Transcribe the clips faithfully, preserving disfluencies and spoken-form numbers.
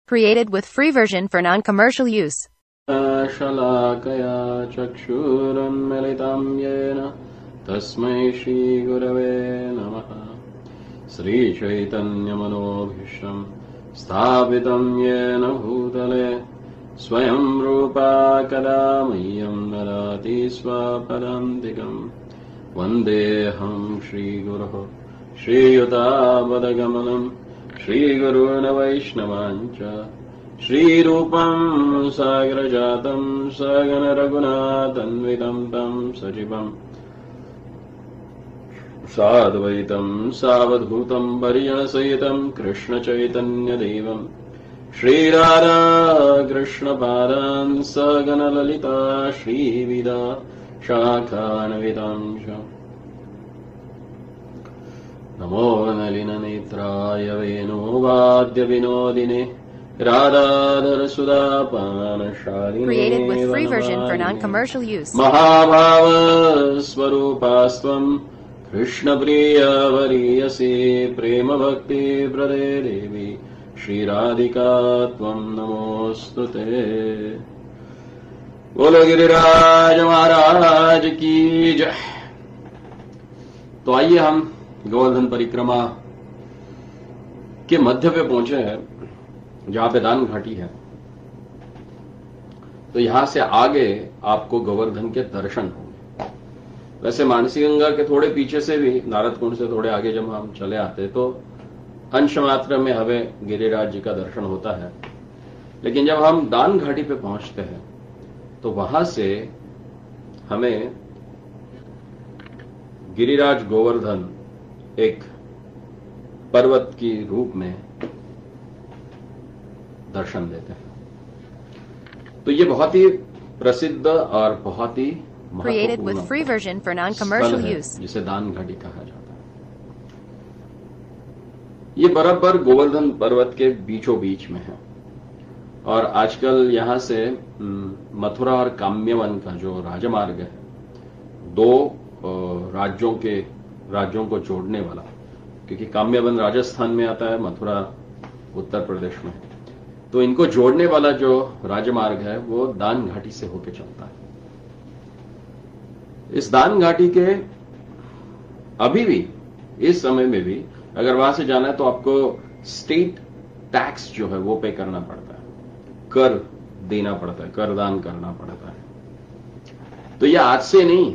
Created with free version for non-commercial use. शलाकया चक्षुरुन्मिलितं येन तस्मै श्रीगुरवे नमः। श्रीचैतन्यमनोभीष्टं स्थापितं येन भूतले स्वयं रूपा कदा मह्यं ददाति स्वपदान्तिकम्। वन्देऽहं श्रीगुरोः श्रीयुतापदकमलं श्रीगुरून् वैष्णवाञ्च श्रीरूपं साग्रजातं सगण रघुनाथन्वितं तं सजीवं साद्वैतं सावधूतं परिजनसहितं कृष्णचैतन्यदेवं श्रीराधा कृष्णपादान् सगण ललिता श्रीविदा शाखान्वितांश। नमो नलिननेत्राय वेणुवाद्यविनोदिने राधाधर सुधापानशालिने Created with free version for non-commercial use. महाभाव स्वरूपास्त्वं कृष्णप्रियवरीयसी प्रेम भक्ति प्रदे देवी श्रीराधिका त्वं नमोस्तुते। बोलो गिरिराज महाराज की जय। तो आइए हम गोवर्धन परिक्रमा के मध्य पे पहुंचे हैं, जहां पे दान घाटी है। तो यहां से आगे आपको गोवर्धन के दर्शन होंगे। वैसे मानसी गंगा के थोड़े पीछे से भी नारद कुंड से थोड़े आगे जब हम चले आते तो अंश मात्र में हमें गिरिराज जी का दर्शन होता है, लेकिन जब हम दान घाटी पे पहुंचते हैं तो वहां से हमें गिरिराज गोवर्धन एक पर्वत की रूप में दर्शन देते हैं। तो ये बहुत ही प्रसिद्ध और बहुत ही Created with free version for non-commercial use. जिसे दान घाटी कहा जाता है। ये बराबर गोवर्धन पर्वत के बीचों बीच में है और आजकल यहां से मथुरा और काम्यवन का जो राजमार्ग है, दो राज्यों के राज्यों को जोड़ने वाला, क्योंकि काम्यवन राजस्थान में आता है, मथुरा उत्तर प्रदेश में, तो इनको जोड़ने वाला जो राजमार्ग है वो दान घाटी से होकर चलता है। इस दान घाटी के अभी भी इस समय में भी अगर वहां से जाना है तो आपको स्टेट टैक्स जो है वो पे करना पड़ता है, कर देना पड़ता है, कर दान करना पड़ता है। तो यह आज से नहीं,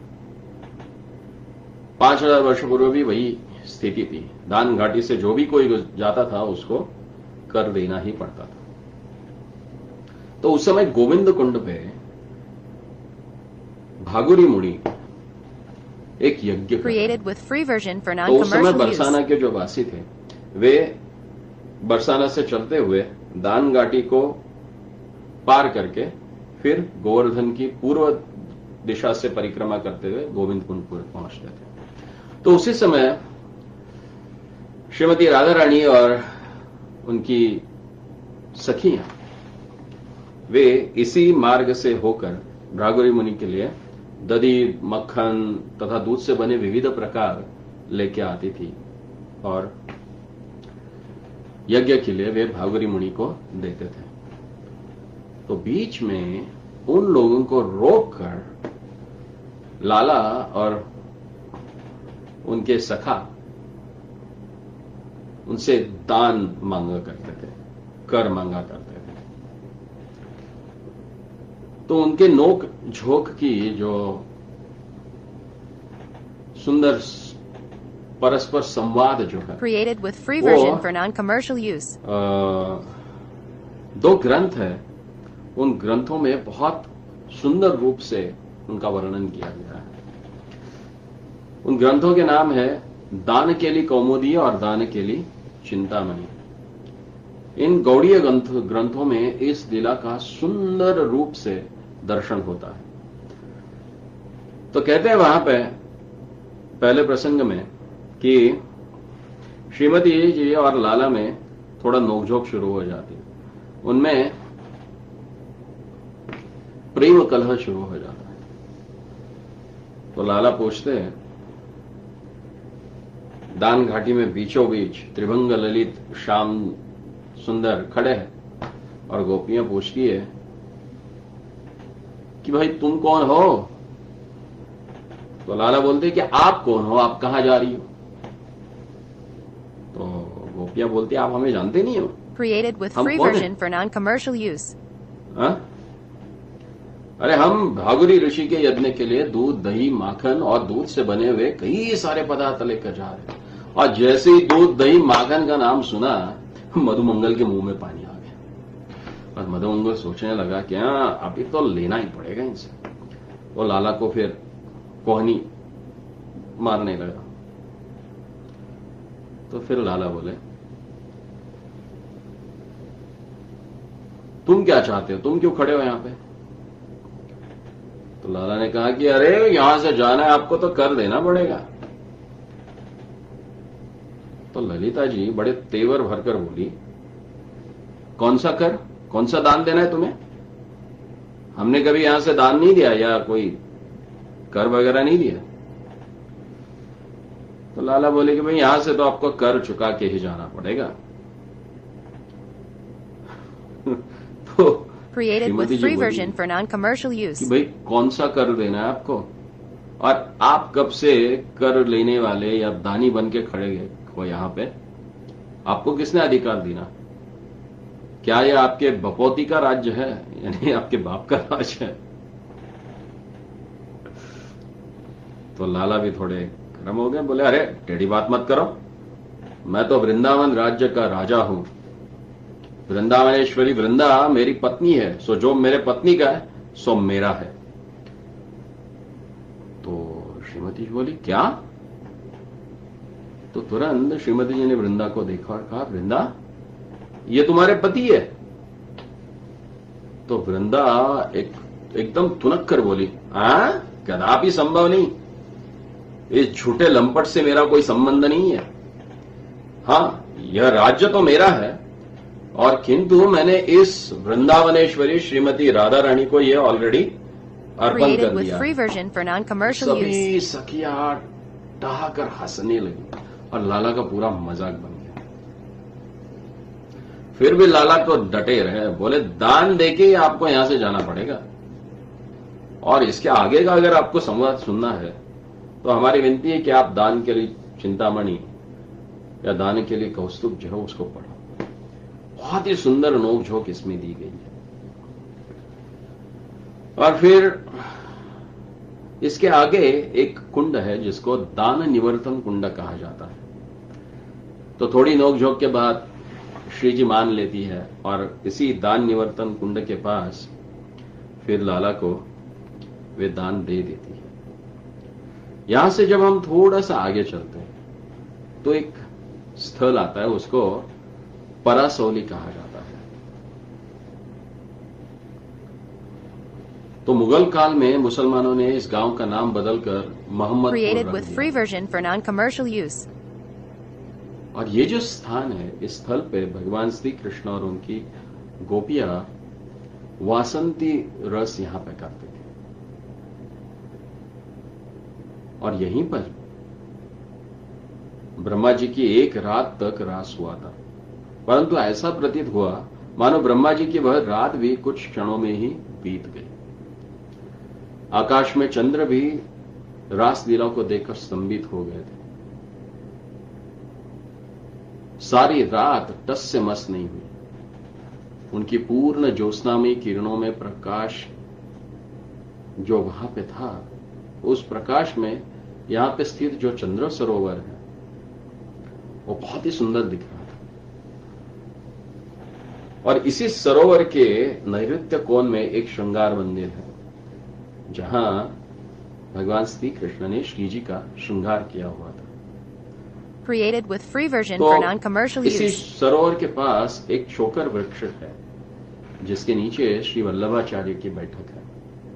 पांच हजार वर्ष पूर्व भी वही स्थिति थी। दान घाटी से जो भी कोई जाता था उसको कर देना ही पड़ता था। तो उस समय गोविंद कुंड पे भागुरी मुनि एक यज्ञ Created with free version for तो उस समय non-commercial use. बरसाना के जो वासी थे वे बरसाना से चलते हुए दान घाटी को पार करके फिर गोवर्धन की पूर्व दिशा से परिक्रमा करते हुए गोविंद कुंड पहुंचते थे। तो उसी समय श्रीमती राधा रानी और उनकी सखियां वे इसी मार्ग से होकर भृगु मुनि के लिए दही, मक्खन तथा दूध से बने विविध प्रकार लेके आती थी और यज्ञ के लिए वे भृगु मुनि को देते थे। तो बीच में उन लोगों को रोककर लाला और उनके सखा उनसे दान मांगा करते थे, कर मांगा करते थे। तो उनके नोक झोंक की जो सुंदर परस्पर संवाद जो है Created with free version for non-commercial use. आ, दो ग्रंथ है, उन ग्रंथों में बहुत सुंदर रूप से उनका वर्णन किया गया है। उन ग्रंथों के नाम है दान केली कौमुदी और दान केली चिंतामणि। इन गौड़ीय ग्रंथ ग्रंथों में इस लीला का सुंदर रूप से दर्शन होता है। तो कहते हैं वहां पे पहले प्रसंग में कि श्रीमती जी और लाला में थोड़ा नोकझोंक शुरू हो जाती है, उनमें प्रेम कलह शुरू हो जाता है। तो लाला पूछते हैं, दान घाटी में बीचों बीच त्रिभंग ललित श्याम सुंदर खड़े हैं और गोपियां पूछती है कि भाई तुम कौन हो? तो लाला बोलते कि आप कौन हो, आप कहां जा रही हो? तो गोपियां बोलती आप हमें जानते नहीं हो। Created with हम free कौन version हैं? for non-commercial use. हा? अरे हम भागुरी ऋषि के यज्ञ के लिए दूध, दही, माखन और दूध से बने हुए कई सारे पदार्थ लेकर जा रहे हैं। और जैसे ही दूध, दही, माखन का नाम सुना, मधुमंगल के मुंह में पानी आ गया। और मधुमंगल सोचने लगा कि हाँ अभी तो लेना ही पड़ेगा इनसे। वो लाला को फिर कोहनी मारने लगा। तो फिर लाला बोले तुम क्या चाहते हो, तुम क्यों खड़े हो यहां पे? तो लाला ने कहा कि अरे यहां से जाना है आपको तो कर देना पड़ेगा। तो ललिता जी बड़े तेवर भरकर बोली कौन सा कर, कौन सा दान देना है तुम्हें? हमने कभी यहां से दान नहीं दिया या कोई कर वगैरह नहीं दिया। तो लाला बोले कि भाई यहां से तो आपको कर चुका के ही जाना पड़ेगा। तो Created with Shrimati ji free बोली version for non-commercial कि use. भाई कौन सा कर देना है आपको, और आप कब से कर लेने वाले या दानी बन के खड़े हो यहां पे? आपको किसने अधिकार दिया? क्या यह आपके बपौती का राज्य है, यानी आपके बाप का राज है? तो लाला भी थोड़े गर्म हो गए, बोले अरे टेढ़ी बात मत करो, मैं तो वृंदावन राज्य का राजा हूं। वृंदावनेश्वरी वृंदा मेरी पत्नी है, सो जो मेरे पत्नी का है सो मेरा है। तो श्रीमती जी बोली क्या? तो तुरंत श्रीमती जी ने वृंदा को देखा और कहा वृंदा ये तुम्हारे पति है? तो वृंदा एक एकदम तुनक कर बोली हाँ कदापि संभव नहीं, इस झूठे लंपट से मेरा कोई संबंध नहीं है। हां यह राज्य तो मेरा है, और किंतु मैंने इस वृंदावनेश्वरी श्रीमती राधा रानी को यह ऑलरेडी अर्पण Created कर with दिया। free version for non-commercial use. सभी सखियां ठहाकर हंसने लगी और लाला का पूरा मजाक बन गया। फिर भी लाला तो डटे रहे, बोले दान देके ही आपको यहां से जाना पड़ेगा, और इसके आगे का अगर आपको संवाद सुनना है तो हमारी विनती है कि आप दान के लिए चिंतामणि या दान के लिए कौस्तुभ जो है उसको पढ़ो। बहुत ही सुंदर नोक-झोंक इसमें दी गई है। और फिर इसके आगे एक कुंड है जिसको दान निवर्तन कुंड कहा जाता है। तो थोड़ी नोक-झोंक के बाद श्री जी मान लेती है और इसी दान निवर्तन कुंड के पास फिर लाला को वे दान दे देती है। यहां से जब हम थोड़ा सा आगे चलते हैं तो एक स्थल आता है, उसको परासौली कहा जाता है। तो मुगल काल में मुसलमानों ने इस गांव का नाम बदलकर मोहम्मदपुर Created रख with दिया। free version for non-commercial use. और ये जो स्थान है, इस स्थल पे भगवान श्री कृष्ण और उनकी गोपियां वासंती रस यहां पे करते थे, और यहीं पर ब्रह्मा जी की एक रात तक रास हुआ था। परंतु ऐसा प्रतीत हुआ मानो ब्रह्मा जी की वह रात भी कुछ क्षणों में ही बीत गई। आकाश में चंद्र भी रासलीला को देखकर स्तंभित हो गए थे। सारी रात टस से मस नहीं हुई। उनकी पूर्ण ज्योत्स्नामयी किरणों में प्रकाश जो वहां पे था, उस प्रकाश में यहां पे स्थित जो चंद्र सरोवर है वो बहुत ही सुंदर दिख रहा था। और इसी सरोवर के नैऋत्य कोण में एक श्रृंगार मंदिर है जहां भगवान श्री कृष्ण ने श्री जी का श्रृंगार किया हुआ था। Created with free version तो for non-commercial इसी use. सरोवर के पास एक शोकर वृक्ष है जिसके नीचे श्री वल्लभाचार्य की बैठक है।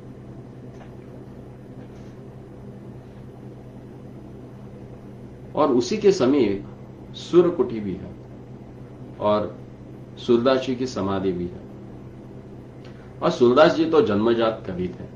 और उसी के समीप सूर्यकुटी भी है और सूरदास जी की समाधि भी है। और सूरदास जी तो जन्मजात कवि थे।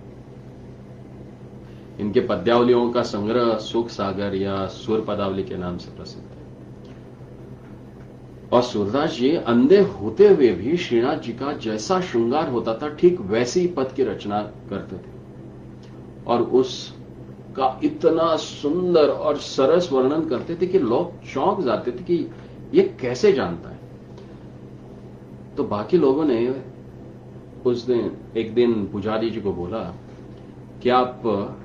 इनके पद्यावलियों का संग्रह सुख सागर या सूर पदावली के नाम से प्रसिद्ध है। और सूरदास जी अंधे होते हुए भी श्रीनाथ जी का जैसा श्रृंगार होता था ठीक वैसी ही पद की रचना करते थे और उसका इतना सुंदर और सरस वर्णन करते थे कि लोग चौंक जाते थे कि ये कैसे जानता है। तो बाकी लोगों ने उस दिन एक दिन पुजारी जी को बोला कि आप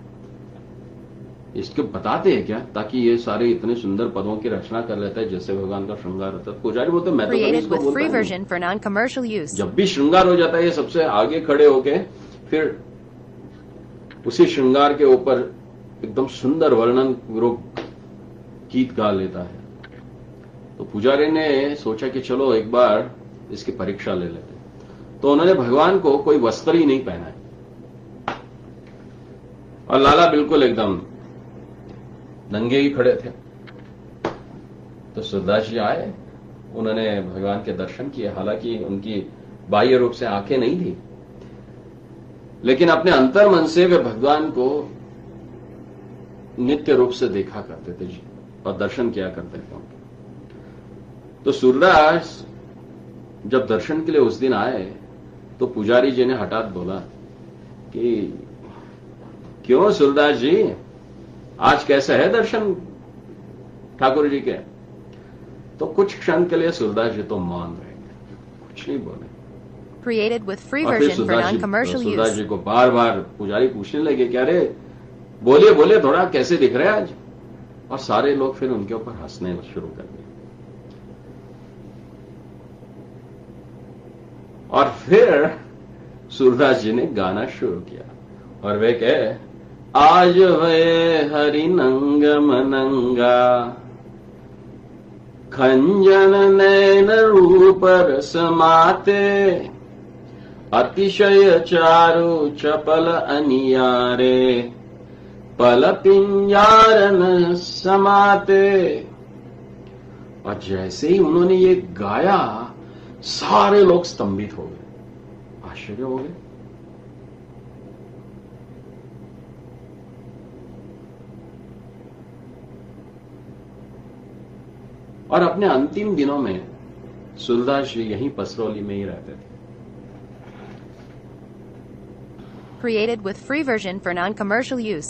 इसके बताते हैं क्या, ताकि ये सारे इतने सुंदर पदों की रचना कर लेता है जैसे भगवान का श्रृंगार होता है। पुजारी बोलते मैं तो कभी Created इसको with बोलता free नहीं। version for non-commercial use. जब भी श्रृंगार हो जाता है ये सबसे आगे खड़े होके फिर उसी श्रृंगार के ऊपर एकदम सुंदर वर्णन पूर्वक गीत गा लेता है। तो पुजारी ने सोचा कि चलो एक बार इसकी परीक्षा ले लेते। तो उन्होंने भगवान को कोई वस्त्र ही नहीं पहना है और लाला बिल्कुल एकदम नंगे ही खड़े थे। तो सूरदास जी आए, उन्होंने भगवान के दर्शन किए। हालांकि उनकी बाह्य रूप से आंखें नहीं थी, लेकिन अपने अंतर मन से वे भगवान को नित्य रूप से देखा करते थे जी और दर्शन किया करते थे उनके। तो सूरदास जब दर्शन के लिए उस दिन आए तो पुजारी जी ने हठात बोला कि क्यों सूरदास जी, आज कैसे है दर्शन ठाकुर जी के? तो कुछ क्षण के लिए सूरदास जी तो मौन रह गए, कुछ नहीं बोले। Created with free और फिर version for Surdas ji non-commercial Surdas use. जी को बार बार पुजारी पूछने लगे कि अरे बोलिए बोलिए थोड़ा, कैसे दिख रहे हैं आज? और सारे लोग फिर उनके ऊपर हंसने शुरू कर दिए। और फिर सूरदास जी ने गाना शुरू किया और वे कहे, आज वे हरि नंग मनंगा खंजन नैन रूप रस माते अतिशय चारु चपल अनियारे पल पिंजारन समाते। और जैसे ही उन्होंने ये गाया सारे लोग स्तंभित हो गए, आश्चर्य हो गए। और अपने अंतिम दिनों में सूरदास जी यहीं पसरौली में ही रहते थे। Created with free version for non-commercial use.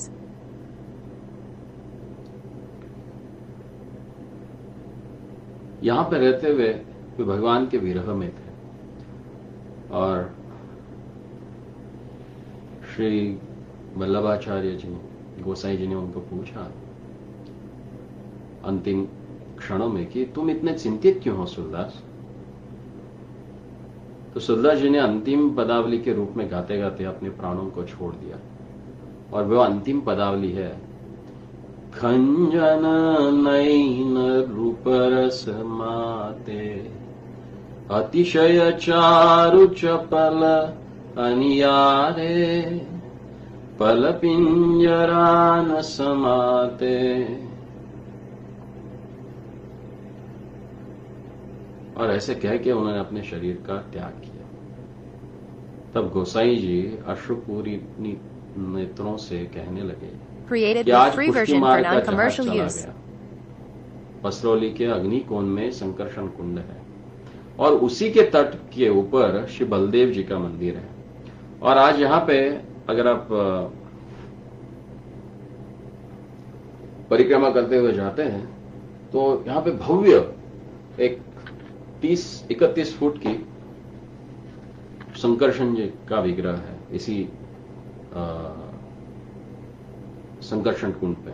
यहां पर रहते हुए वे भगवान के विरह में थे और श्री वल्लभाचार्य जी गोसाई जी ने उनको पूछा अंतिम क्षणों में कि तुम इतने चिंतित क्यों हो सूरदास? तो सूरदास जी ने अंतिम पदावली के रूप में गाते गाते अपने प्राणों को छोड़ दिया और वह अंतिम पदावली है, खंजन नैन रूप रस माते अतिशय चारु चपल अनियारे पल पिंजरा न समाते। और ऐसे कह के उन्होंने अपने शरीर का त्याग किया। तब गोसाई जी अश्रुपूरी नेत्रों से कहने लगे Created कि with आज free पुष्टि version for मार्ग का जहाज non-commercial चला use. गया। पसरौली के अग्निकोण में संकर्षण कुंड है और उसी के तट के ऊपर श्री बलदेव जी का मंदिर है। और आज यहां पे अगर आप परिक्रमा करते हुए जाते हैं तो यहां पे भव्य एक तीस इकतीस फुट की संकर्षण जी का विग्रह है इसी संकर्षण कुंड पे।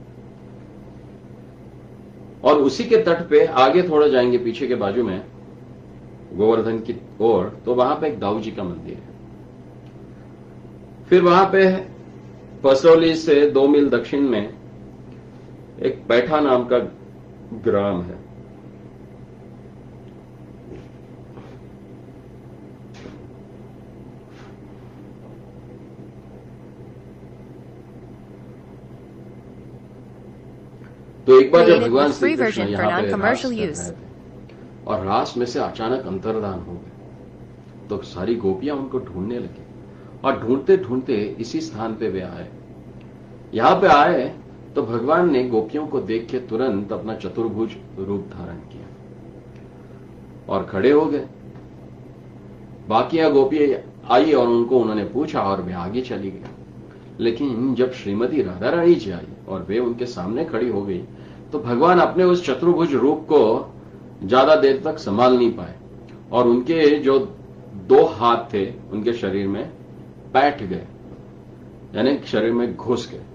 और उसी के तट पे आगे थोड़ा जाएंगे पीछे के बाजू में गोवर्धन की ओर, तो वहां पे एक दाऊ जी का मंदिर है। फिर वहां पे पसरौली से दो मील दक्षिण में एक पैठा नाम का ग्राम है। तो एक बार जब Created भगवान with Shri free Krishna version for यहाँ पे रास non-commercial कर use. रहे थे और रास में से अचानक अंतर्धान हो गए तो सारी गोपियां उनको ढूंढने लगी और ढूंढते ढूंढते इसी स्थान पे वे आए। यहां पे आए तो भगवान ने गोपियों को देख के तुरंत अपना चतुर्भुज रूप धारण किया और खड़े हो गए। बाकियां गोपी आई और उनको उन्होंने पूछा और वे आगे चली गई। लेकिन जब श्रीमती राधा रानी जी आई और वे उनके सामने खड़ी हो गई तो भगवान अपने उस चतुर्भुज रूप को ज्यादा देर तक संभाल नहीं पाए और उनके जो दो हाथ थे उनके शरीर में बैठ गए, यानी शरीर में घुस गए।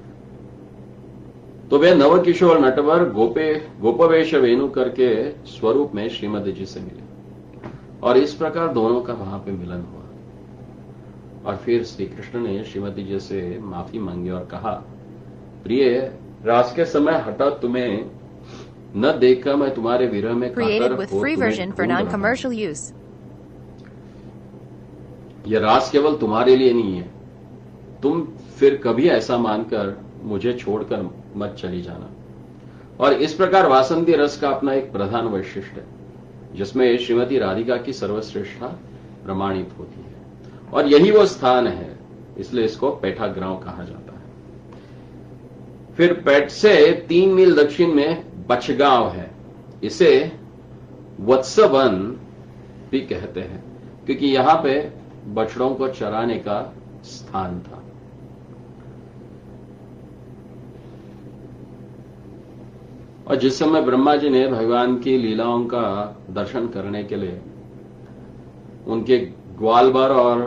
तो वे नवकिशोर नटवर गोपे गोपवेश वेणु करके स्वरूप में श्रीमती जी से मिले और इस प्रकार दोनों का वहां पे मिलन हुआ। और फिर श्री कृष्ण ने श्रीमती जी से माफी मांगी और कहा, प्रिय, रास के समय हठात तुम्हें न देखकर मैं तुम्हारे विरह में कातर हो तुम्हें ढूंढ रहा हूं। यह रास केवल तुम्हारे लिए नहीं है, तुम फिर कभी ऐसा मानकर मुझे छोड़कर मत चली जाना। और इस प्रकार वासंती रस का अपना एक प्रधान वैशिष्ट्य है जिसमें श्रीमती राधिका की सर्वश्रेष्ठता प्रमाणित होती है और यही वो स्थान है, इसलिए इसको पैठाग्राव कहा जाता है। फिर पैठ से तीन मील दक्षिण में बछगांव है, इसे वत्सवन भी कहते हैं क्योंकि यहां पे बछड़ों को चराने का स्थान था। और जिस समय ब्रह्मा जी ने भगवान की लीलाओं का दर्शन करने के लिए उनके ग्वाल बाल और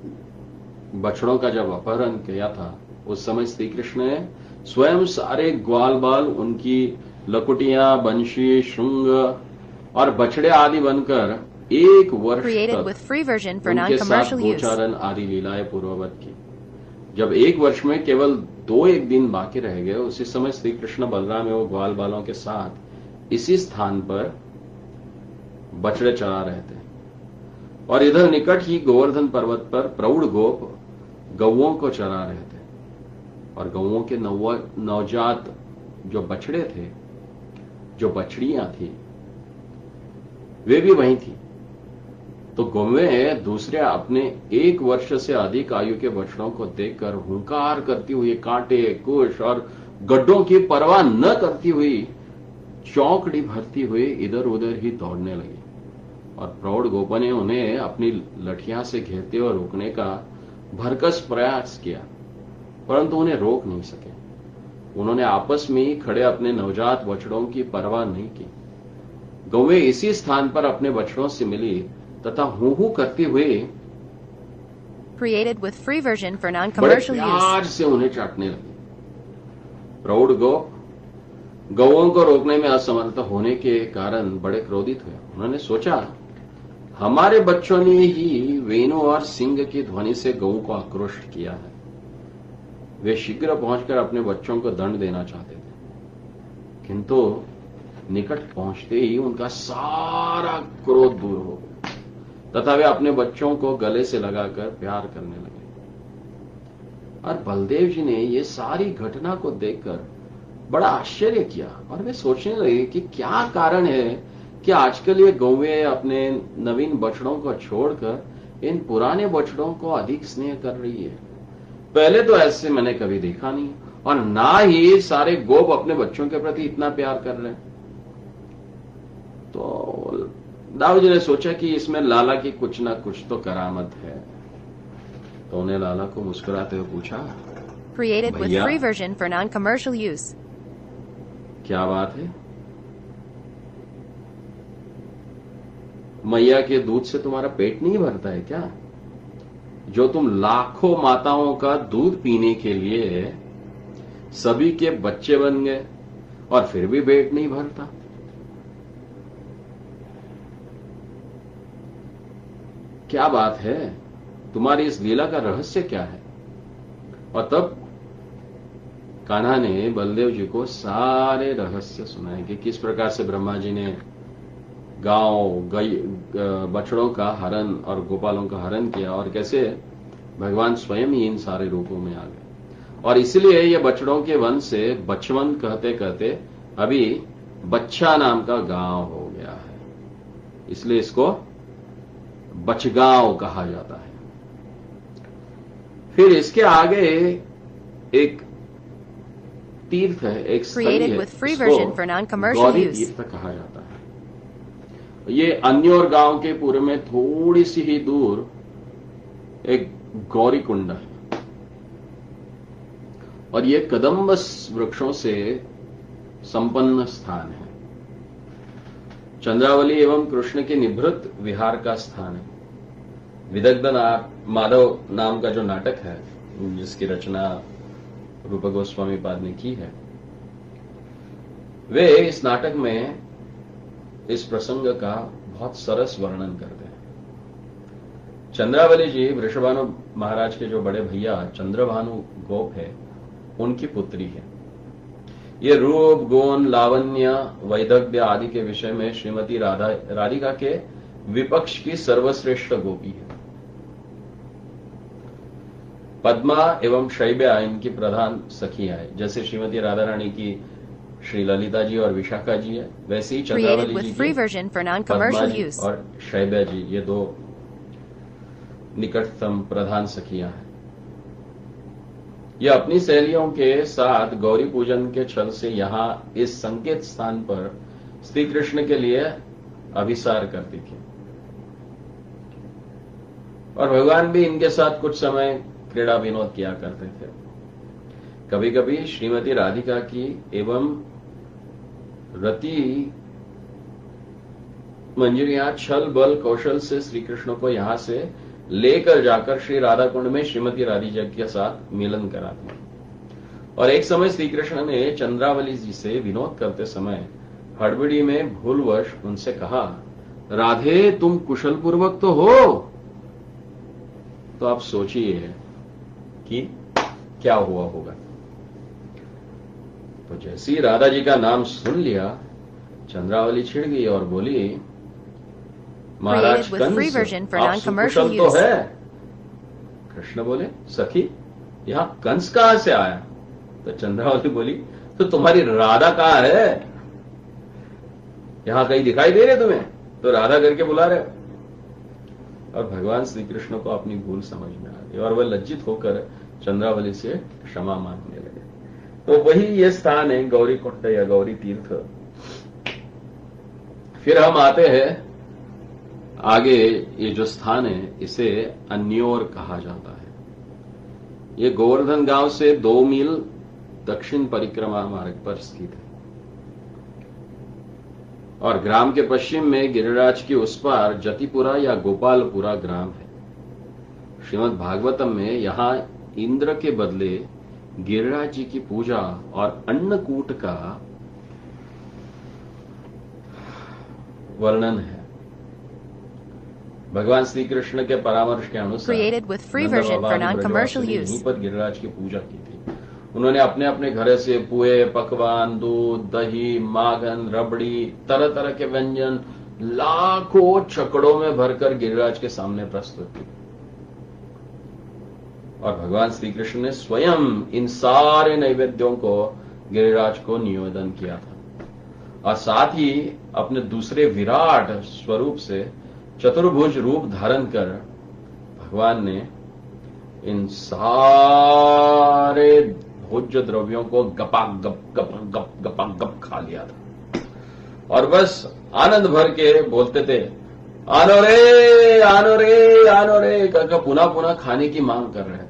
बछड़ों का जब अपहरण किया था, उस समय श्री कृष्ण ने स्वयं सारे ग्वाल बाल, उनकी लकुटियां, बंशी, श्रृंग और बछड़े आदि बनकर एक वर्ष तक उनके साथ गोचारण आदि लीलाएं पूर्ववत की। जब एक वर्ष में केवल दो एक दिन बाकी रह गए, उसी समय श्री कृष्ण बलराम एवं ग्वाल बालों के साथ इसी स्थान पर बछड़े चरा रहे थे और इधर निकट ही गोवर्धन पर्वत पर प्रौढ़ गोप गौओं को चरा रहे थे और गौओं के नवजात जो बछड़े थे, जो बछड़ियां थी, वे भी वहीं थी। तो गौवें दूसरे अपने एक वर्ष से अधिक आयु के बछड़ों को देखकर हुंकार करती हुई कांटे, कुश और गड्ढों की परवाह न करती हुई चौकड़ी भरती हुई इधर उधर ही दौड़ने लगी और प्रौढ़ गोपों ने उन्हें अपनी लठियां से घेरते और रोकने का भरकस प्रयास किया, परंतु उन्हें रोक नहीं सके। उन्होंने आपस में ही खड़े अपने नवजात बछड़ों की परवाह नहीं की। गौवें इसी स्थान पर अपने बछड़ों से मिली तथा हूं हूं करती हुई Created with free version for बड़े non-commercial प्यार use. से उन्हें चाटने लगी। प्रौढ़ गोप गौओं को रोकने में असमर्थ होने के कारण बड़े क्रोधित हुए। उन्होंने सोचा, हमारे बच्चों ने ही वेणु और सिंह की ध्वनि से गौ को आक्रोशित किया है। वे शीघ्र पहुंचकर अपने बच्चों को दंड देना चाहते थे, किंतु निकट पहुंचते ही उनका सारा क्रोध दूर हो गया तथा वे अपने बच्चों को गले से लगाकर प्यार करने लगे। और बलदेव जी ने ये सारी घटना को देखकर बड़ा आश्चर्य किया और वे सोचने लगे कि क्या कारण है कि आजकल ये गौवें अपने नवीन बछड़ों को छोड़कर इन पुराने बछड़ों को अधिक स्नेह कर रही है। पहले तो ऐसे मैंने कभी देखा नहीं और ना ही सारे गोप अपने बच्चों के प्रति इतना प्यार कर रहे हैं। तो दाऊ जी ने सोचा कि इसमें लाला की कुछ ना कुछ तो करामत है, तो उन्हें लाला को मुस्कुराते हुए पूछा, Created with भैया, free version for non-commercial use. क्या बात है? मैया के दूध से तुम्हारा पेट नहीं भरता है क्या? जो तुम लाखों माताओं का दूध पीने के लिए सभी के बच्चे बन गए और फिर भी पेट नहीं भरता? क्या बात है? तुम्हारी इस लीला का रहस्य क्या है? और तब कान्हा ने बलदेव जी को सारे रहस्य सुनाए कि किस प्रकार से ब्रह्मा जी ने गांव गई बछड़ों का हरण और गोपालों का हरण किया और कैसे भगवान स्वयं ही इन सारे रूपों में आ गए। और इसलिए ये बछड़ों के वन से बचवन कहते कहते अभी बच्चा नाम का गांव हो गया है, इसलिए इसको बचगांव कहा जाता है। फिर इसके आगे एक तीर्थ है, एक स्थली है, Created with free version for इसको non-commercial गौरी use. तीर्थ कहा जाता है। ये अन्योर गांव के पूर्व में थोड़ी सी ही दूर एक गौरी कुंड है और ये कदम्ब वृक्षों से संपन्न स्थान है। चंद्रावली एवं कृष्ण के निभृत विहार का स्थान है। विदग्ध माधव नाम का जो नाटक है, जिसकी रचना रूप गोस्वामी पाद ने की है, वे इस नाटक में इस प्रसंग का बहुत सरस वर्णन करते हैं। चंद्रावली जी वृषभानु महाराज के जो बड़े भैया चंद्रभानु गोप है, उनकी पुत्री है। ये रूप, गुण, लावण्य, वैदग्ध्य आदि के विषय में श्रीमती राधा राधिका के विपक्ष की सर्वश्रेष्ठ गोपी है। पद्मा एवं शैब्या इनकी प्रधान सखियां है। जैसे श्रीमती राधा रानी की श्री ललिता जी और विशाखा जी है, वैसे ही चंद्रावली जी की पद्मा जी और शैब्या जी, ये दो निकटतम प्रधान सखियां हैं। यह अपनी सहेलियों के साथ गौरी पूजन के छल से यहां इस संकेत स्थान पर श्री कृष्ण के लिए अभिसार करती थी और भगवान भी इनके साथ कुछ समय क्रीड़ा विनोद किया करते थे। कभी कभी श्रीमती राधिका की एवं रति मंजरियां छल बल कौशल से श्री कृष्ण को यहां से लेकर जाकर श्री राधा कुंड में श्रीमती राधिका के साथ मिलन कराते हैं। और एक समय श्री कृष्ण ने चंद्रावली जी से विनोद करते समय हड़बड़ी में भूलवश उनसे कहा, राधे तुम कुशल पूर्वक तो हो। तो आप सोचिए कि क्या हुआ होगा। तो जैसे ही राधा जी का नाम सुन लिया, चंद्रावली छिड़ गई और बोली, महाराज कंस, आप कुशल तो है। कृष्ण बोले, सखी यहां कंस कहां से आया? तो चंद्रावली बोली, तो तुम्हारी राधा कहां है? यहां कहीं दिखाई दे रहे तुम्हें? तो राधा करके बुला रहे। और भगवान श्री कृष्ण को अपनी भूल समझ में आ गई और वह लज्जित होकर चंद्रावली से क्षमा मांगने लगे। तो वही ये स्थान है गौरी कुंड या गौरी तीर्थ। फिर हम आते हैं आगे, ये जो स्थान है इसे अन्योर कहा जाता है। ये गोवर्धन गांव से दो मील दक्षिण परिक्रमा मार्ग पर स्थित है और ग्राम के पश्चिम में गिरिराज के उस पार जतिपुरा या गोपालपुरा ग्राम है। श्रीमद् भागवतम में यहां इंद्र के बदले गिरिराज जी की पूजा और अन्नकूट का वर्णन है। भगवान श्री कृष्ण के परामर्श के अनुसार यहीं पर गिरिराज की पूजा की थी। उन्होंने अपने अपने घर से पुए, पकवान, दूध, दही, माखन, रबड़ी, तरह तरह के व्यंजन लाखों छकड़ों में भरकर गिरिराज के सामने प्रस्तुत की और भगवान श्री कृष्ण ने स्वयं इन सारे नैवेद्यों को गिरिराज को निवेदन किया था। और साथ ही अपने दूसरे विराट स्वरूप से चतुर्भुज रूप धारण कर भगवान ने इन सारे भोज्य द्रव्यों को गपा गप गप गप गपा गप खा लिया था और बस आनंद भर के बोलते थे, आनो रे आनो रे आनो रे करके पुनः पुनः खाने की मांग कर रहे थे।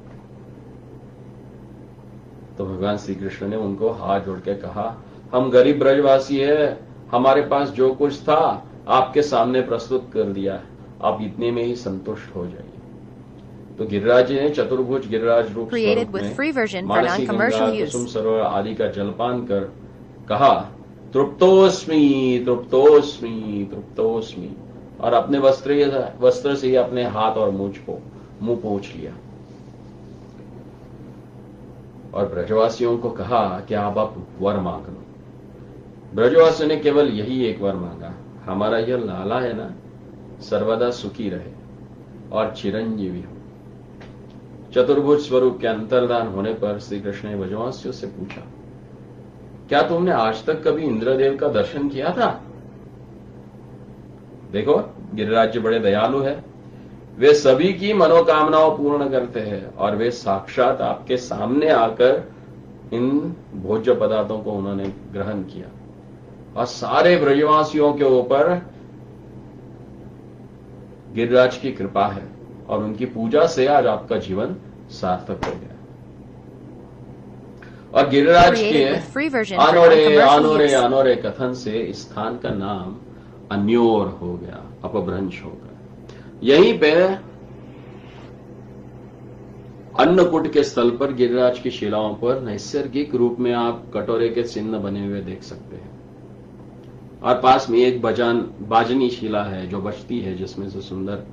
तो भगवान श्री कृष्ण ने उनको हाथ जोड़ के कहा, हम गरीब ब्रजवासी है, हमारे पास जो कुछ था आपके सामने प्रस्तुत कर दिया है, आप इतने में ही संतुष्ट हो जाइए। तो गिरिराज ने चतुर्भुज गिरिराज रूप स्वरूप में मानसी गंगा, कुसुम सरोवर आदि का जलपान कर कहा, तृप्तोस्मि तृप्तोस्मि तृप्तोस्मि, और अपने वस्त्र वस्त्र से ही अपने हाथ और मुंह को मुंह पोंछ लिया और ब्रजवासियों को कहा कि आप आप वर मांग लो। ब्रजवासियों ने केवल यही एक वर मांगा, हमारा यह लाला है ना, सर्वदा सुखी रहे और चिरंजीवी हो। चतुर्भुज स्वरूप के अंतर्धान होने पर श्री कृष्ण ने ब्रजवासियों से पूछा, क्या तुमने आज तक कभी इंद्रदेव का दर्शन किया था? देखो गिरिराज जी बड़े दयालु है, वे सभी की मनोकामनाओं पूर्ण करते हैं और वे साक्षात आपके सामने आकर इन भोज्य पदार्थों को उन्होंने ग्रहण किया और सारे ब्रजवासियों के ऊपर गिरिराज की कृपा है और उनकी पूजा से आज आपका जीवन सार्थक हो गया। और गिरिराज के अनोरे अनोरे अनोरे कथन से इस स्थान का नाम अन्योर हो गया, अपभ्रंश हो गया। यहीं पे अन्नकूट के स्थल पर गिरिराज की शिलाओं पर नैसर्गिक रूप में आप कटोरे के चिन्ह बने हुए देख सकते हैं। और पास में एक बजान बाजनी शिला है जो बजती है, जिसमें से सुंदर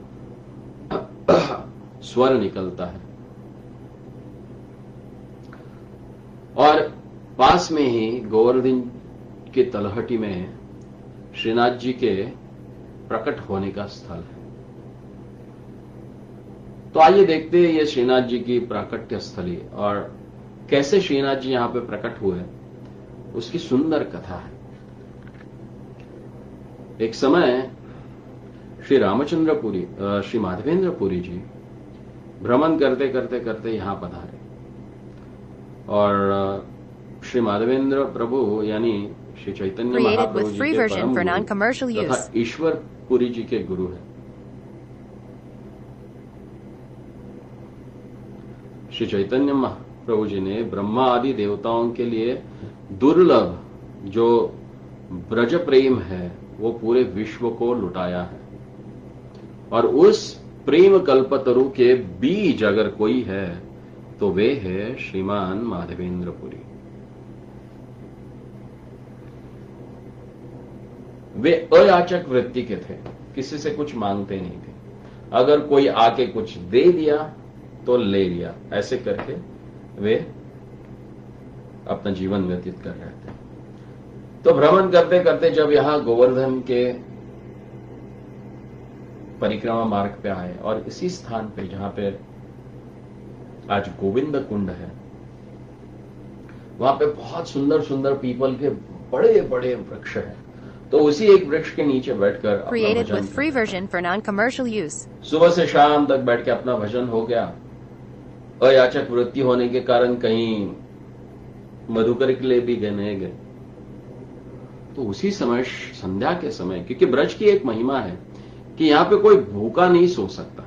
स्वर निकलता है। और पास में ही गोवर्धन की तलहटी में श्रीनाथ जी के प्रकट होने का स्थल है। तो आइए देखते हैं ये श्रीनाथ जी की प्राकट्य स्थली और कैसे श्रीनाथ जी यहां पे प्रकट हुए, उसकी सुंदर कथा है। एक समय श्री रामचंद्रपुरी श्री माधवेंद्रपुरी जी भ्रमण करते करते करते यहां पधारे और श्री माधवेंद्र प्रभु यानी श्री चैतन्य महाप्रभु जी के परम गुरु तथा ईश्वर पुरी जी के गुरु हैं। श्री चैतन्य महाप्रभु जी ने ब्रह्मा आदि देवताओं के लिए दुर्लभ जो ब्रज प्रेम है वो पूरे विश्व को लुटाया है। और उस प्रेम कल्पतरु के बीज अगर कोई है तो वे है श्रीमान माधवेंद्रपुरी। वे अयाचक वृत्ति के थे, किसी से कुछ मांगते नहीं थे। अगर कोई आके कुछ दे दिया तो ले लिया, ऐसे करके वे अपना जीवन व्यतीत कर रहे थे। तो भ्रमण करते करते जब यहां गोवर्धन के परिक्रमा मार्ग पे आए और इसी स्थान पे जहां पे आज गोविंद कुंड है, वहां पे बहुत सुंदर सुंदर पीपल के बड़े बड़े वृक्ष हैं। तो उसी एक वृक्ष के नीचे बैठकर अपना भजन, सुबह से शाम तक बैठ के अपना भजन हो गया। अयाचक वृत्ति होने के कारण कहीं मधुकर के लिए भी गए नहीं गए। तो उसी समय संध्या के समय, क्योंकि ब्रज की एक महिमा है कि यहां पे कोई भूखा नहीं सो सकता।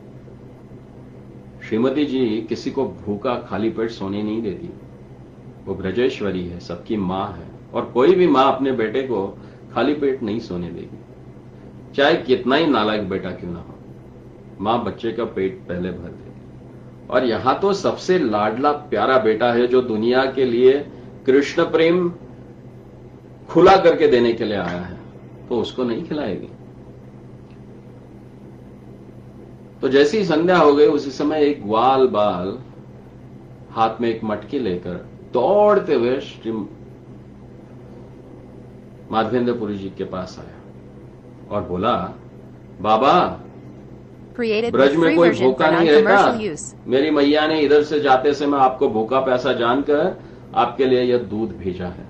श्रीमती जी किसी को भूखा खाली पेट सोने नहीं देती। वो ब्रजेश्वरी है, सबकी मां है, और कोई भी मां अपने बेटे को खाली पेट नहीं सोने देगी, चाहे कितना ही नालायक बेटा क्यों ना हो। मां बच्चे का पेट पहले भर देगी। और यहां तो सबसे लाडला प्यारा बेटा है जो दुनिया के लिए कृष्ण प्रेम खुला करके देने के लिए आया है, तो उसको नहीं खिलाएगी। तो जैसी ही संध्या हो गई उसी समय एक ग्वाल बाल हाथ में एक मटकी लेकर दौड़ते हुए श्री माधवेंद्रपुरी जी के पास आया और बोला, बाबा ब्रज में कोई भूखा नहीं रहता। मेरी मैया ने इधर से जाते से मैं आपको भूखा प्यासा जानकर आपके लिए यह दूध भेजा है।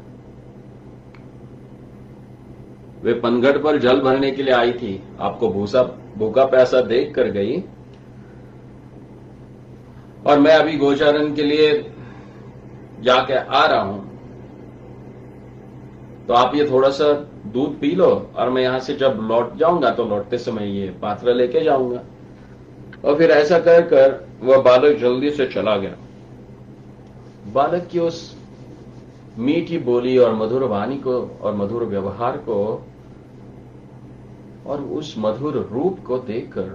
वे पनघट पर जल भरने के लिए आई थी, आपको भूसा भूखा प्यासा देख कर गई, और मैं अभी गोचारण के लिए जाके आ रहा हूं, तो आप ये थोड़ा सा दूध पी लो और मैं यहां से जब लौट जाऊंगा तो लौटते समय ये पात्र लेके जाऊंगा। और फिर ऐसा कर कर वह बालक जल्दी से चला गया। बालक की उस मीठी बोली और मधुर वाणी को और मधुर व्यवहार को और उस मधुर रूप को देखकर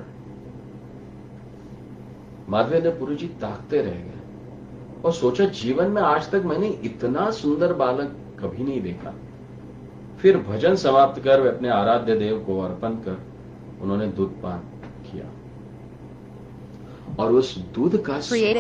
माधवेंद्रपुरी जी ताकते रह गए और सोचा, जीवन में आज तक मैंने इतना सुंदर बालक कभी नहीं देखा। फिर भजन समाप्त कर वे अपने आराध्य देव को अर्पण कर उन्होंने दूध पान किया। और उस दूध का स्वाद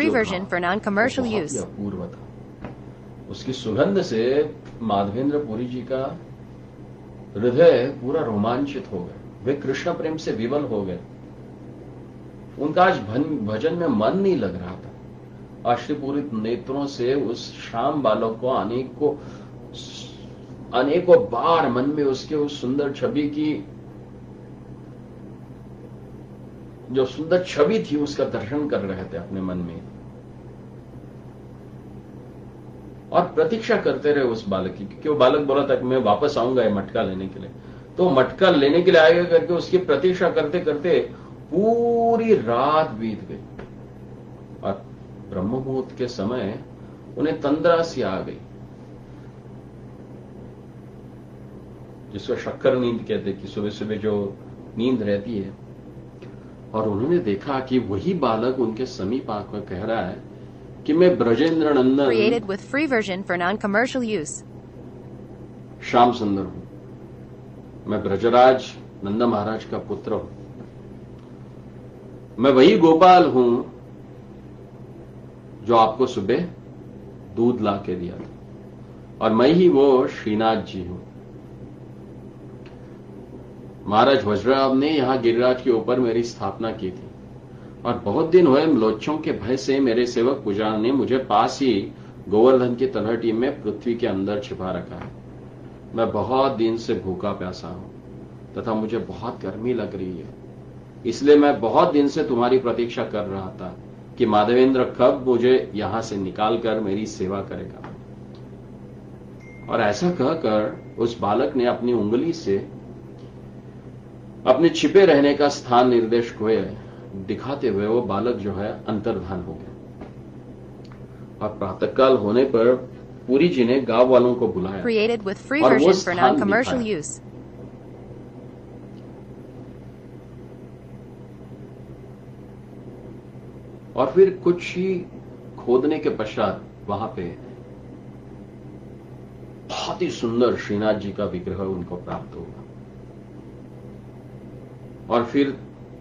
अपूर्व था। उसकी सुगंध से माधवेंद्रपुरी जी का हृदय पूरा रोमांचित हो गया। वे कृष्ण प्रेम से विवल हो गए। उनका आज भजन में मन नहीं लग रहा था। आश्चर्यपूरित नेत्रों से उस शाम बालक को अनेकों अनेकों बार मन में उसके उस सुंदर छवि की जो सुंदर छवि थी उसका दर्शन कर रहे थे अपने मन में, और प्रतीक्षा करते रहे उस बालक की, क्योंकि वो बालक बोला था कि मैं वापस आऊंगा ये मटका लेने के लिए। तो मटका लेने के लिए आएगा करके उसकी प्रतीक्षा करते करते पूरी रात बीत गई और ब्रह्म मुहूर्त के समय उन्हें तंद्रा सी आ गई, जिसको शक्कर नींद कहते कि सुबह सुबह जो नींद रहती है। और उन्होंने देखा कि वही बालक उनके समीप आकर कह रहा है कि मैं ब्रजेंद्र नंदन Created with free version for non-commercial use. Shyam सुंदर हूं, मैं ब्रजराज नंद महाराज का पुत्र हूं, मैं वही गोपाल हूं जो आपको सुबह दूध ला के दिया था, और मैं ही वो श्रीनाथ जी हूं। महाराज वज्रराव ने यहां गिरिराज के ऊपर मेरी स्थापना की थी, और बहुत दिन हुए म्लोच्छों के भय से मेरे सेवक पुजारी ने मुझे पास ही गोवर्धन की तलहटी में पृथ्वी के अंदर छिपा रखा है। मैं बहुत दिन से भूखा प्यासा हूं तथा मुझे बहुत गर्मी लग रही है, इसलिए मैं बहुत दिन से तुम्हारी प्रतीक्षा कर रहा था कि माधवेंद्र कब मुझे यहां से निकालकर मेरी सेवा करेगा। और ऐसा कहकर उस बालक ने अपनी उंगली से अपने छिपे रहने का स्थान निर्देश हुए दिखाते हुए वो बालक जो है अंतर्धान हो गया। और प्रातःकाल होने पर पुरी जी ने गांव वालों को बुलाया Created with free और वो version for स्थान non-commercial दिखाया। use. और फिर कुछ ही खोदने के पश्चात वहां पे बहुत ही सुंदर श्रीनाथ जी का विग्रह उनको प्राप्त हुआ। और फिर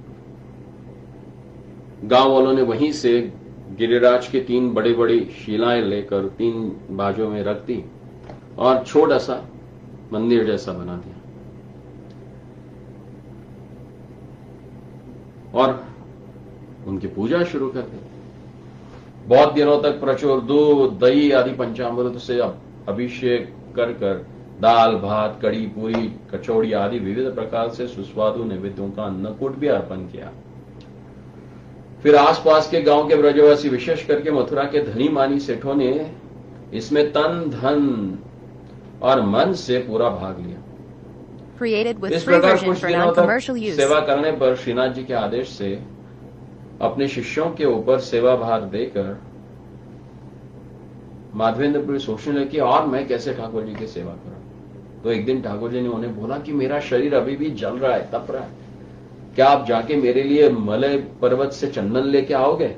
गांव वालों ने वहीं से गिरिराज के तीन बड़ी बड़ी शिलाएं लेकर तीन बाजों में रख दी और छोटा सा मंदिर जैसा बना दिया। और उनकी पूजा शुरू कर दी। बहुत दिनों तक प्रचुर दूध, दही आदि पंचामृत से अभिषेक कर कर दाल, भात, कड़ी, पूरी, कचौड़ी आदि विविध प्रकार से सुस्वादु नैवेद्यों का अन्नकूट भी अर्पण किया। फिर आसपास के गांव के ब्रजवासी, विशेष करके मथुरा के धनी मानी सेठों ने इसमें तन, धन और मन से पूरा भाग लिया। Created with इस free प्रकार version कुछ for दिनों non-commercial तक use. सेवा करने पर श्रीनाथ जी के आदेश से अपने शिष्यों के ऊपर सेवा भार देकर माधवेंद्रपुरी सोचने लगे कि और मैं कैसे ठाकुर जी की सेवा करूं। तो एक दिन ठाकुर जी ने उन्हें बोला कि मेरा शरीर अभी भी जल रहा है, तप रहा है, क्या आप जाके मेरे लिए मलय पर्वत से चंदन लेके आओगे?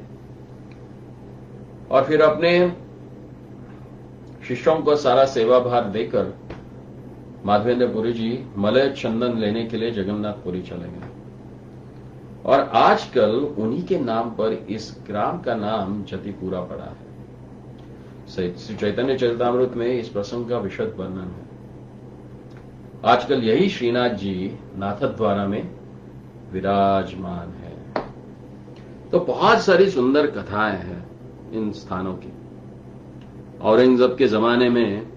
और फिर अपने शिष्यों को सारा सेवा भार देकर माधवेंद्रपुरी जी मलय चंदन लेने के लिए जगन्नाथपुरी चले गए। और आजकल उन्हीं के नाम पर इस ग्राम का नाम जतिपुरा पड़ा है। श्री चैतन्य चरितामृत में इस प्रसंग का विशद वर्णन है। आजकल यही श्रीनाथ जी नाथद्वारा में विराजमान है। तो बहुत सारी सुंदर कथाएं हैं इन स्थानों की। औरंगजेब के जमाने में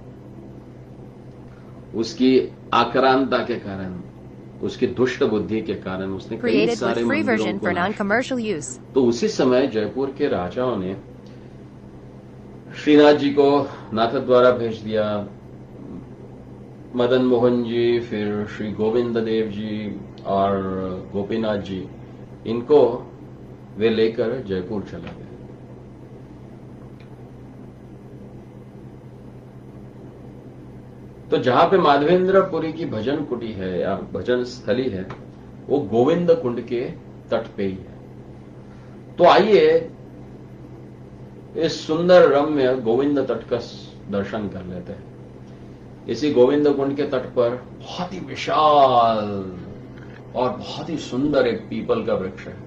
उसकी आक्रांता के कारण, उसकी दुष्ट बुद्धि के कारण उसने कई Created सारे with free मंदिरों version को for नाश non-commercial use. किया। तो उसी समय जयपुर के राजाओं ने श्रीनाथ जी को नाथद्वारा भेज दिया। मदन मोहन जी, फिर श्री गोविंद देव जी और गोपीनाथ जी, इनको वे लेकर जयपुर चले गए। तो जहां पे माधवेंद्रपुरी की भजन कुटी है या भजन स्थली है, वो गोविंद कुंड के तट पे ही है। तो आइए इस सुंदर रम्य गोविंद तट का दर्शन कर लेते हैं। इसी गोविंद कुंड के तट पर बहुत ही विशाल और बहुत ही सुंदर एक पीपल का वृक्ष है,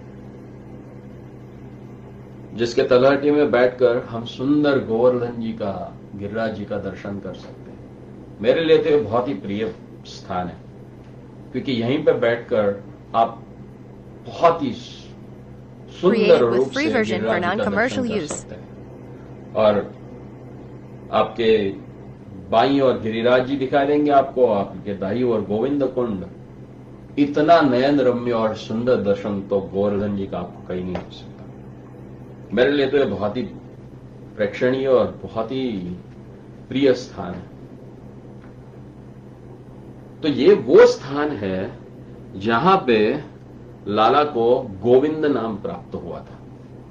जिसके तलहटी में बैठकर हम सुंदर गोवर्धन जी का, गिरिराज जी का दर्शन कर सकते हैं। मेरे लिए तो बहुत ही प्रिय स्थान है, क्योंकि यहीं पर बैठकर आप बहुत ही सुंदर रूप से गिरिराज जी का दर्शन कर सकते हैं। और आपके बाईं और गिरिराज जी दिखाई देंगे आपको, आपके दाई और गोविंद कुंड। इतना नयन रम्य और सुंदर दर्शन तो गोवर्धन जी का आपको कहीं नहीं हो सकता। मेरे लिए तो यह बहुत ही प्रेक्षणीय और बहुत ही प्रिय स्थान है। तो ये वो स्थान है जहां पे लाला को गोविंद नाम प्राप्त हुआ था।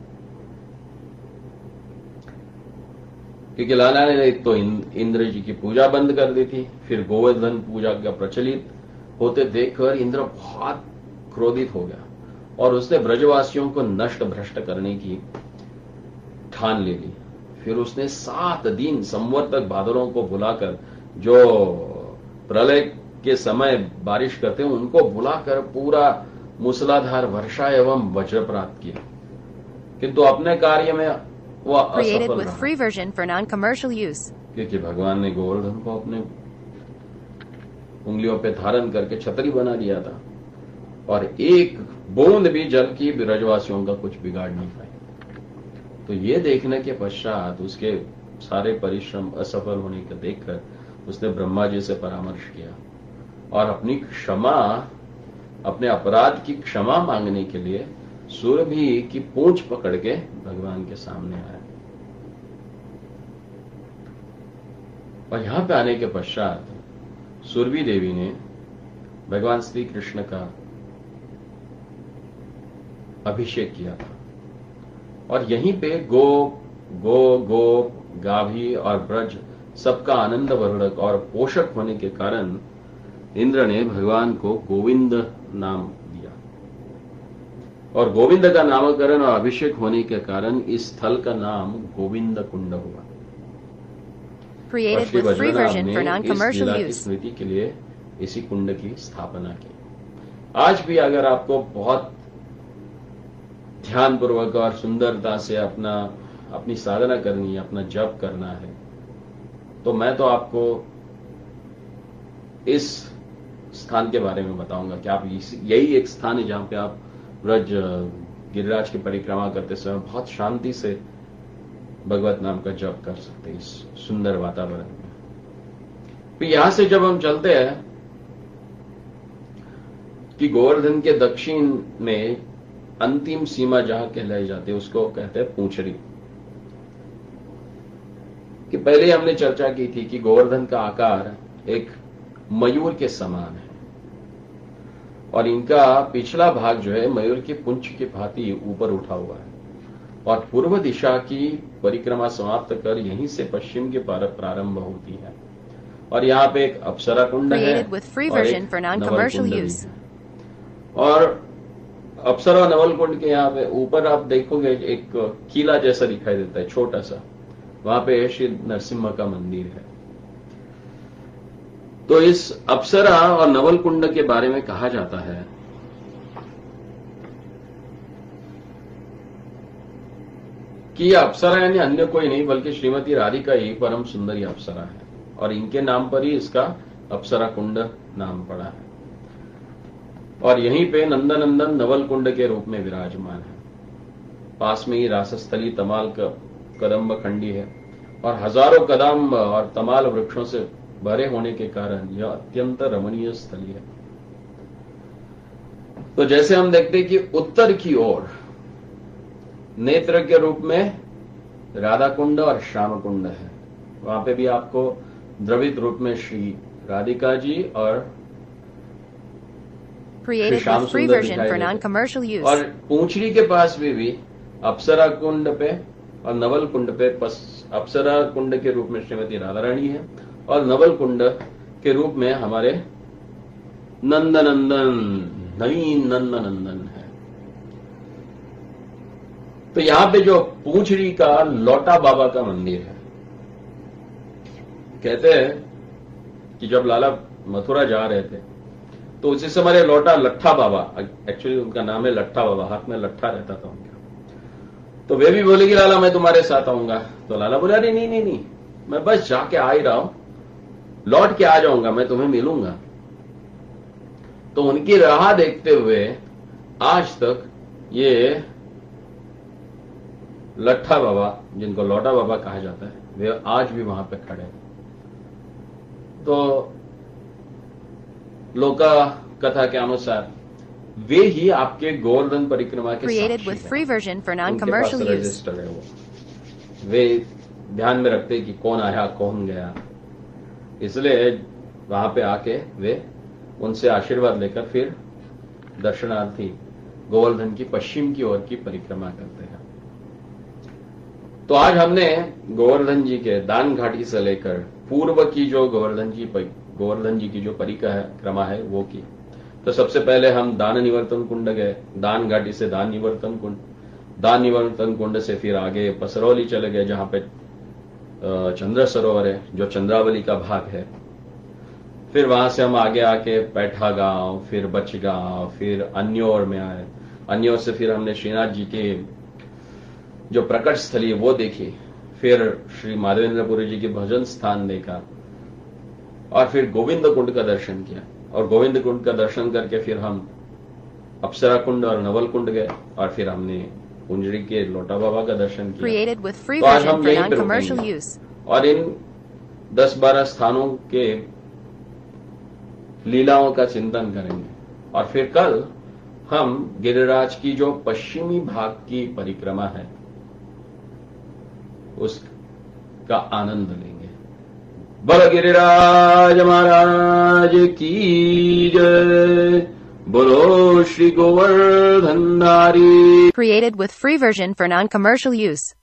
क्योंकि लाला ने एक तो इंद्र जी की पूजा बंद कर दी थी, फिर गोवर्धन पूजा का प्रचलित होते देखकर इंद्र बहुत क्रोधित हो गया और उसने ब्रजवासियों को नष्ट भ्रष्ट करने की ठान ले ली। फिर उसने सात दिन संवर्तक बादलों को बुलाकर, जो प्रलय के समय बारिश करते हैं उनको बुलाकर पूरा मूसलाधार वर्षा एवं वज्रपात किया, किंतु अपने कार्य में वह असफल रहा। free version for non-commercial use. क्योंकि भगवान ने गोवर्धन को अपने उंगलियों पे धारण करके छतरी बना दिया था और एक बूंद भी जल की ब्रजवासियों का कुछ बिगाड़ नहीं पाई। तो ये देखने के पश्चात उसके सारे परिश्रम असफल होने को देखकर उसने ब्रह्मा जी से परामर्श किया और अपनी क्षमा, अपने अपराध की क्षमा मांगने के लिए सुरभि की पूंछ पकड़ के भगवान के सामने आया। और यहां पे आने के पश्चात सुरभि देवी ने भगवान श्री कृष्ण का अभिषेक किया था और यहीं पे गो गो गो गाभी और ब्रज सबका आनंद वर्धक और पोषक होने के कारण इंद्र ने भगवान को गोविंद नाम दिया और गोविंद का नामकरण और अभिषेक होने के कारण इस स्थल का नाम गोविंद कुंड हुआ। Created with free version for non-commercial use. स्मृति के लिए इसी कुंड की स्थापना की। आज भी अगर आपको बहुत ध्यानपूर्वक और सुंदरता से अपना अपनी साधना करनी है, अपना जप करना है, तो मैं तो आपको इस स्थान के बारे में बताऊंगा कि आप यही एक स्थान है जहां पे आप ब्रज गिरिराज की परिक्रमा करते समय बहुत शांति से भगवत नाम का जप कर सकते हैं इस सुंदर वातावरण में। फिर यहां से जब हम चलते हैं कि गोवर्धन के दक्षिण में अंतिम सीमा जहां कहलाई जाती है उसको कहते हैं पूंछड़ी। कि पहले हमने चर्चा की थी कि गोवर्धन का आकार एक मयूर के समान है और इनका पिछला भाग जो है मयूर की पूंछ की भांति ऊपर उठा हुआ है और पूर्व दिशा की परिक्रमा समाप्त कर यहीं से पश्चिम की प्रारंभ होती है और यहाँ पे एक अप्सरा कुंड है और एक नवल कुंड भी है। और अप्सरा और नवल कुंड के यहाँ पे ऊपर आप देखोगे एक किला जैसा दिखाई देता है छोटा सा, वहां पे श्री नरसिम्हा का मंदिर है। तो इस अप्सरा और नवल कुंड के बारे में कहा जाता है कि यह अप्सरा यानी अन्य कोई नहीं बल्कि श्रीमती राधिका ही परम सुंदरी अप्सरा है और इनके नाम पर ही इसका अप्सरा कुंड नाम पड़ा है और यहीं पे नंदनंदन नवल कुंड के रूप में विराजमान है। पास में ही रासस्थली तमाल का कदम्ब खंडी है और हजारों कदम्ब और तमाल वृक्षों से भरे होने के कारण यह अत्यंत रमणीय स्थली है। तो जैसे हम देखते हैं कि उत्तर की ओर नेत्र के रूप में राधा कुंड और श्याम कुंड है, वहां पे भी आपको द्रवित रूप में श्री राधिका जी और Created with free version for non-commercial use. और पूंछड़ी के पास भी, भी अप्सरा कुंड पे और नवल कुंड पे अप्सरा कुंड के रूप में श्रीमती राधा रानी है और नवल कुंड के रूप में हमारे नंदनंदन नवीन नंदनंदन है। तो यहां पे जो पूंछड़ी का लौटा बाबा का मंदिर है, कहते हैं कि जब लाला मथुरा जा रहे थे तो उसी समय लौटा लट्ठा बाबा, एक्चुअली उनका नाम है लट्ठा बाबा, हाथ में लट्ठा रहता था उनका, तो वे भी बोले कि लाला मैं तुम्हारे साथ आऊंगा। तो लाला बोला अरे नहीं नहीं नहीं, मैं बस जाके आ ही रहा हूं, लौट के आ जाऊंगा, मैं तुम्हें मिलूंगा। तो उनकी राह देखते हुए आज तक ये लट्ठा बाबा, जिनको लौटा बाबा कहा जाता है, वे आज भी वहां पे खड़े हैं। तो लोका कथा के अनुसार वे ही आपके गोवर्धन परिक्रमा के Created with free version for non-commercial use. Register है वो, वे ध्यान में रखते कि कौन आया कौन गया, इसलिए वहां पे आके वे उनसे आशीर्वाद लेकर फिर दर्शनार्थी गोवर्धन की पश्चिम की ओर की परिक्रमा करते हैं। तो आज हमने गोवर्धन जी के दान घाटी से लेकर पूर्व की जो गोवर्धन जी गोवर्धन जी की जो परिक्रमा है वो की। तो सबसे पहले हम दान निवर्तन कुंड गए, दान घाटी से दान निवर्तन कुंड, दान निवर्तन कुंड से फिर आगे पसरौली चले गए जहां पे चंद्र सरोवर है जो चंद्रावली का भाग है। फिर वहां से हम आगे आके पैठा गांव, फिर बचगांव, फिर अन्योर में आए। अन्योर से फिर हमने श्रीनाथ जी के जो प्रकट स्थली है वो देखी, फिर श्री माधवेंद्रपुरी जी के भजन स्थान देखा और फिर गोविंद कुंड का दर्शन किया। और गोविंद कुंड का दर्शन करके फिर हम अप्सरा कुंड और नवल कुंड गए और फिर हमने कुंजरी के लोटा बाबा का दर्शन किया। तो आज हम यहीं पे रुकेंगे और इन दस बारह स्थानों के लीलाओं का चिंतन करेंगे और फिर कल हम गिरिराज की जो पश्चिमी भाग की परिक्रमा है उसका आनंद लेंगे। बल गिरिराज महाराज की जय, बोलो श्री गोवर्धन धारी। Created with free version for non-commercial use.